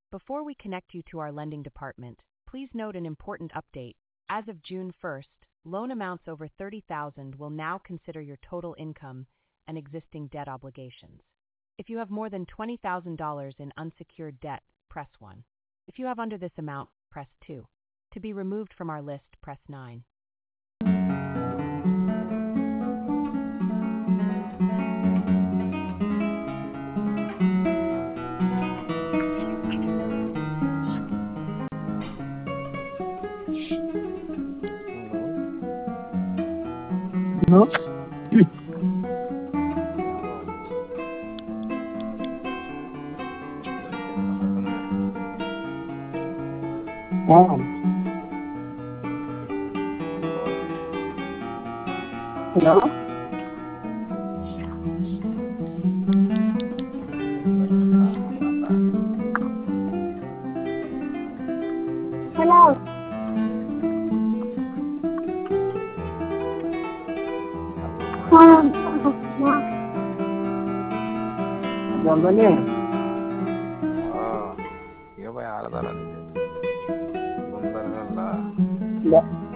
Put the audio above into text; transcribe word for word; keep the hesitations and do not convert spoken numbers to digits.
Before we connect you to our lending department, please note an important update. As of June first, loan amounts over thirty thousand dollars will now consider your total income and existing debt obligations. If you have more than twenty thousand dollars in unsecured debt, press one. If you have under this amount, press two. To be removed from our list, press nine. No? Ah. Hello? Hello? Jangan ni. Ah, iya pak, ada tak ada ni? Bundar kan lah. Ya.